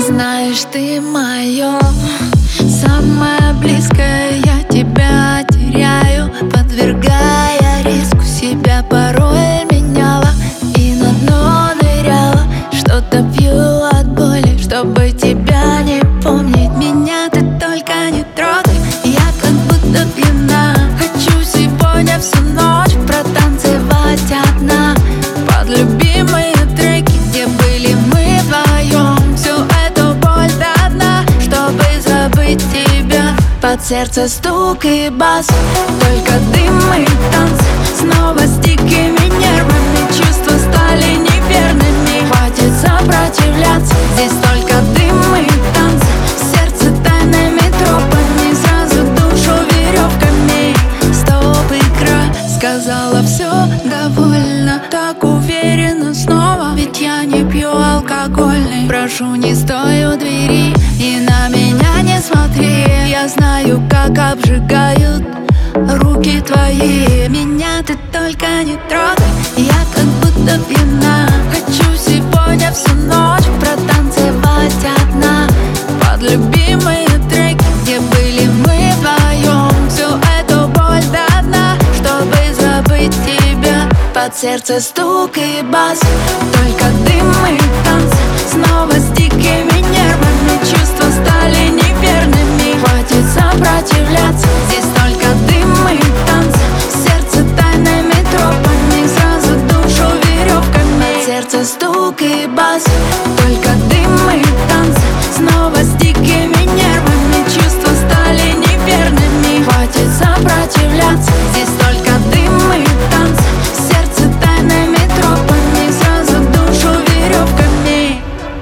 Знаешь, ты мое самое близкое, я тебя теряю, подвергая риску себя. Порой меняла и на дно ныряла, что-то пью от боли, чтобы тебя не помнить. Меня ты только не трогай, я как будто пьяна. Хочу сегодня всю ночь протанцевать одна под любимые треки, где были мы вдвоем. Всю эту боль до дна, чтобы забыть тебя. Под сердце стук и бас, только дым и танцы. Снова с дикими нервами, чувства стали неверными. Хватит сопротивляться, здесь только дым и танцы. Сердце тайными тропами, сразу душу веревками. Стоп, игра, сказала все довольно. Так уверенно снова, ведь я не пью алкогольный. Прошу, не стой у двери и на меня не смотри. Я знаю, как обжигают руки твои. Меня ты только не трогай, я как будто пьяна. Хочу сегодня всю ночь протанцевать одна под любимые треки, где были мы вдвоем. Всю эту боль до дна, чтобы забыть тебя. Под сердце стук и бас, только дым и танцы. Снова с дикими нервами, чувства стали неверными. Хватит сопротивляться, здесь только дым и танцы. Сердце тайными тропами, сразу душу веревками. Сердце стук и бас, только дым и танцы. Снова с дикими нервами, чувства стали неверными. Хватит сопротивляться, здесь только дым и танцы. Сердце тайными тропами, сразу душу веревками.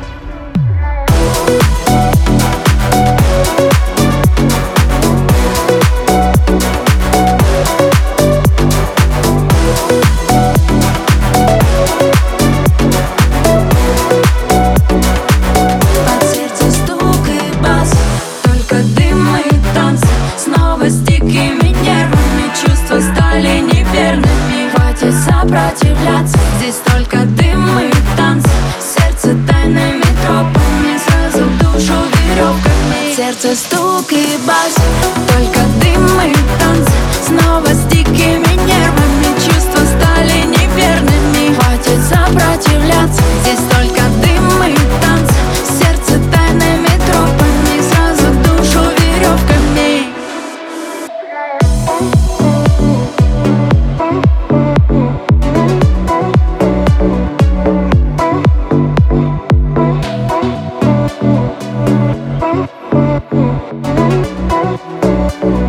Стали неверными, хватит сопротивляться. Здесь только дым и танцы. Сердце тайными тропами, сразу душу веревками. Сердце стук и бас, только дым и танцы. Снова с дикими нервами, чувства стали неверными. Хватит сопротивляться, здесь только дым и танцы. Сердце тайными тропами, сразу душу веревками. Thank you.